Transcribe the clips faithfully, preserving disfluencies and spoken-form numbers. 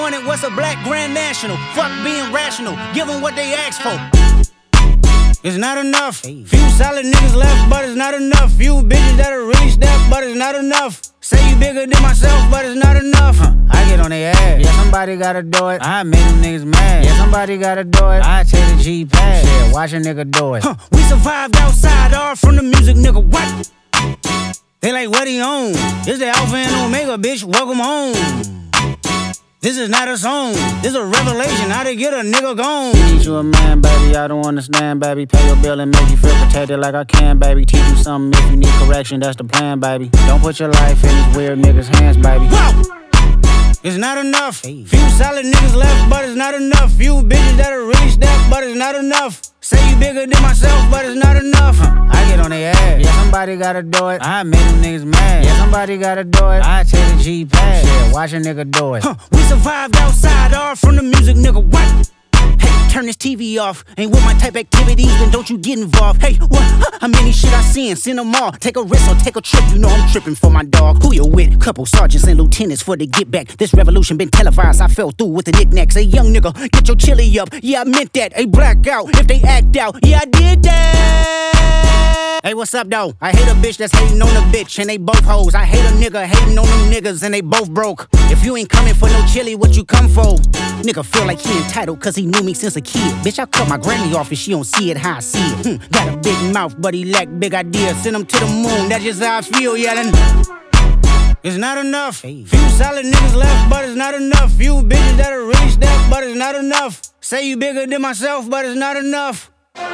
pointed, what's a black grand national? Fuck being rational, give them what they ask for. It's not enough. Few solid niggas left, but it's not enough. Few bitches that'll really step, but it's not enough. Say you bigger than myself, but it's not enough. Huh. I get on their ass. Yeah, somebody gotta do it. I made them niggas mad. Yeah, somebody gotta do it. I take the G pad. Yeah, watch a nigga do it. Huh. We survived outside, all from the music, nigga. What? They like, what he on? This the Alpha and Omega, bitch. Welcome home. This is not a song, this a revelation, how to get a nigga gone. Need you a man, baby, I don't understand, baby. Pay your bill and make you feel protected like I can, baby. Teach you something if you need correction, that's the plan, baby. Don't put your life in these weird niggas' hands, baby. Whoa! It's not enough. Few solid niggas left, but it's not enough. Few bitches that'll really step, but it's not enough. Say you bigger than myself, but it's not enough. Huh. I get on their ass. Yeah, somebody gotta do it. I made them niggas mad. Yeah, somebody gotta do it. I take the G pad. Yeah, watch a nigga do it. Huh. We survived outside, all from the music, nigga. What? Hey, turn this T V off. Ain't with my type activities, then don't you get involved. Hey, what? How many shit I seen? Send them all. Take a risk or take a trip. You know I'm tripping for my dog. Who you with? Couple sergeants and lieutenants for the get back. This revolution been televised. I fell through with the knickknacks. Hey, young nigga, get your chili up. Yeah, I meant that. Hey, black out if they act out. Yeah, I did that. Hey, what's up, though? I hate a bitch that's hating on a bitch, and they both hoes. I hate a nigga hating on them niggas, and they both broke. If you ain't coming for no chili, what you come for? Nigga feel like he entitled, cause he knew me since a kid. Bitch, I cut my granny off and she don't see it how I see it. Hmm, got a big mouth, but he lack big ideas. Send him to the moon, that's just how I feel, yelling. It's not enough. Few solid niggas left, but it's not enough. Few bitches that'll really step, but it's not enough. Say you bigger than myself, but it's not enough.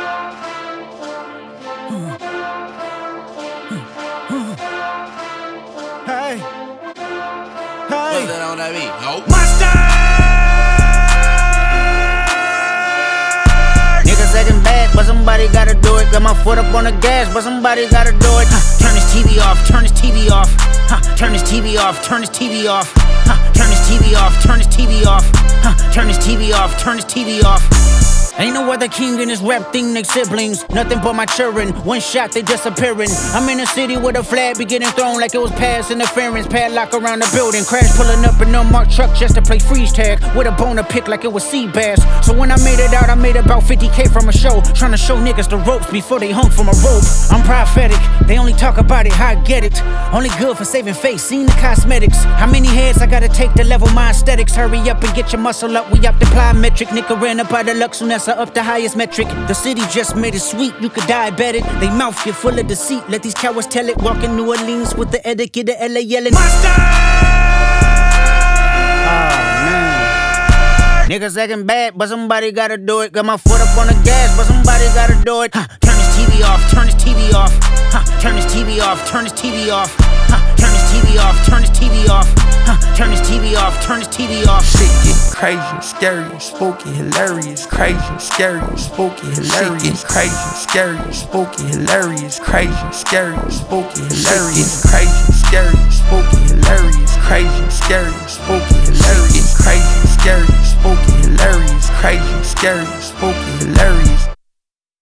Hey, hey, what's that on that beat? Nope. Monster! Niggas acting bad, but somebody gotta do it. Got my foot up on the gas, but somebody gotta do it. Huh. Turn this T V off, turn this T V off. Huh. Turn this T V off, turn this T V off. Huh. Turn this T V off, turn this T V off. Huh. Turn this T V off, turn this T V off. Ain't no other king in this rap thing, they siblings. Nothing but my children, one shot they disappearing. I'm in a city with a flag be getting thrown like it was past interference. Padlock around the building, crash pulling up an unmarked truck just to play freeze tag. With a bone to pick like it was sea bass. So when I made it out, I made about fifty K from a show. Trying to show niggas the ropes before they hung from a rope. I'm prophetic, they only talk about it, how I get it. Only good for saving face, seen the cosmetics. How many heads I gotta take to level my aesthetics? Hurry up and get your muscle up, we up the plyometric. Nigga ran up out of Lux, and that's up the highest metric. The city just made it sweet, you could diabetic. They mouth get full of deceit, let these cowards tell it. Walk in New Orleans with the etiquette of L A yelling Monster! Oh man, niggas acting bad, but somebody gotta do it. Got my foot up on the gas, but somebody gotta do it. Huh. Turn this T V off, turn this T V off. Huh. Turn this T V off, turn this T V off. Huh. Turn this T V off, turn this T V off. Huh. Turn this T V off, turn this T V off. Shit get crazy, scary, spooky, hilarious. Crazy, scary, spooky, hilarious. Shit get crazy, scary, spooky, hilarious. Crazy, scary, spooky, hilarious. Crazy, scary, spooky, hilarious. Crazy, scary, spooky, hilarious. Crazy, scary, spooky, hilarious. Crazy, scary, spooky, hilarious.